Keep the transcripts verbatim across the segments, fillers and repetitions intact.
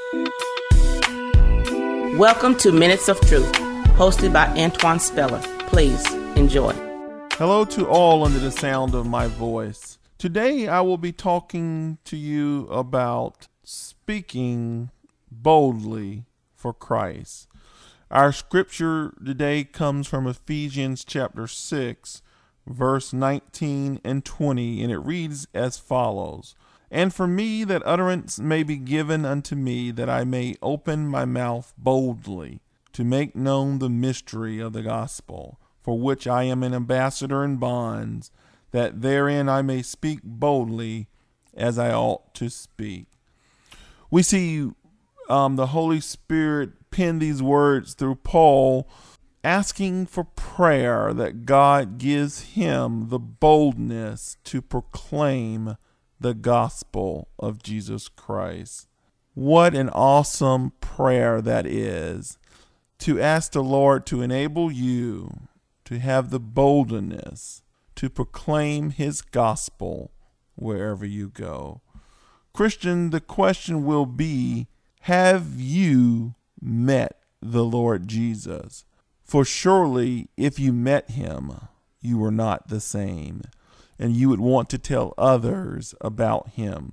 Welcome to Minutes of Truth, hosted by Antoine Speller. Please enjoy. Hello to all under the sound of my voice. Today I will be talking to you about speaking boldly for Christ. Our scripture today comes from Ephesians chapter six, verse nineteen and twenty, and it reads as follows. And for me that utterance may be given unto me, that I may open my mouth boldly, to make known the mystery of the gospel, for which I am an ambassador in bonds, that therein I may speak boldly as I ought to speak. We see um, the Holy Spirit pen these words through Paul, asking for prayer that God gives him the boldness to proclaim the gospel of Jesus Christ. What an awesome prayer that is, to ask the Lord to enable you to have the boldness to proclaim his gospel wherever you go. Christian, the question will be, have you met the Lord Jesus? For surely if you met him, you were not the same, and you would want to tell others about him.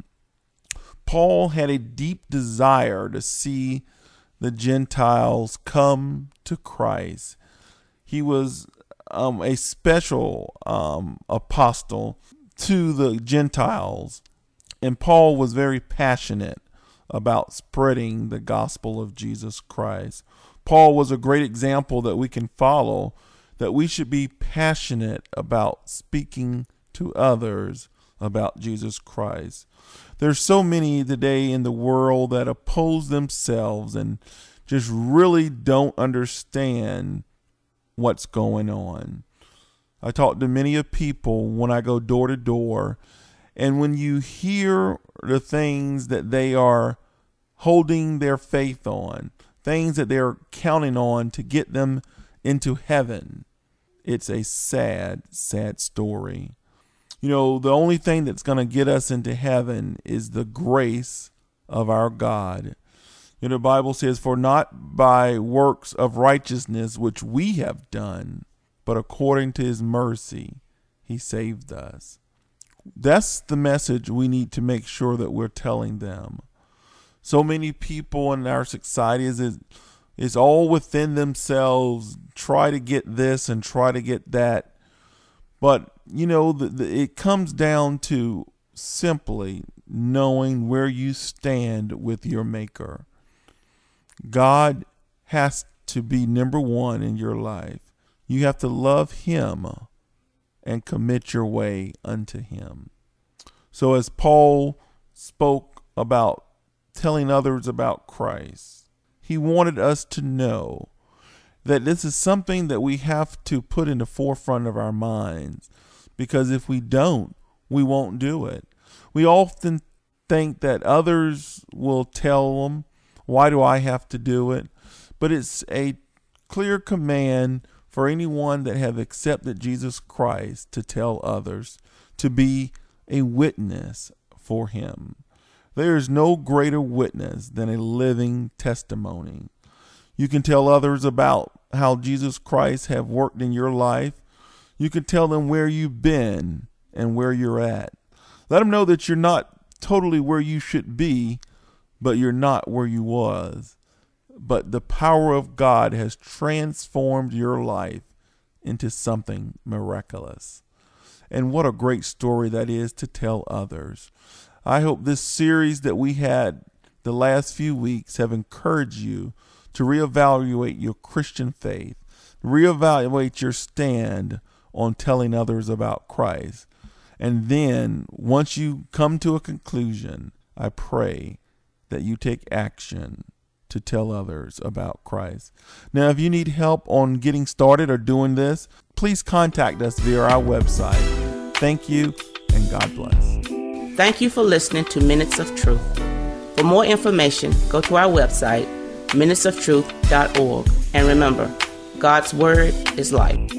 Paul had a deep desire to see the Gentiles come to Christ. He was um, a special um, apostle to the Gentiles, and Paul was very passionate about spreading the gospel of Jesus Christ. Paul was a great example that we can follow, that we should be passionate about speaking to others about Jesus Christ. There's so many today in the world that oppose themselves and just really don't understand what's going on. I talk to many of people when I go door to door, and when you hear the things that they are holding their faith on, things that they're counting on to get them into heaven, it's a sad, sad story. You know, the only thing that's going to get us into heaven is the grace of our God. You know, the Bible says, for not by works of righteousness which we have done, but according to his mercy, he saved us. That's the message we need to make sure that we're telling them. So many people in our society is, is, is all within themselves, try to get this and try to get that. But, you know, the, the, it comes down to simply knowing where you stand with your Maker. God has to be number one in your life. You have to love him and commit your way unto him. So as Paul spoke about telling others about Christ, he wanted us to know that this is something that we have to put in the forefront of our minds, because if we don't, we won't do it. We often think that others will tell them, why do I have to do it? But it's a clear command for anyone that have accepted Jesus Christ to tell others, to be a witness for him. There is no greater witness than a living testimony. You can tell others about how Jesus Christ have worked in your life. You can tell them where you've been and where you're at. Let them know that you're not totally where you should be, but you're not where you was. But the power of God has transformed your life into something miraculous. And what a great story that is to tell others. I hope this series that we had the last few weeks have encouraged you to reevaluate your Christian faith, reevaluate your stand on telling others about Christ. And then once you come to a conclusion, I pray that you take action to tell others about Christ. Now, if you need help on getting started or doing this, please contact us via our website. Thank you, and God bless. Thank you for listening to Minutes of Truth. For more information, go to our website, minutes of truth dot org. And remember, God's Word is life.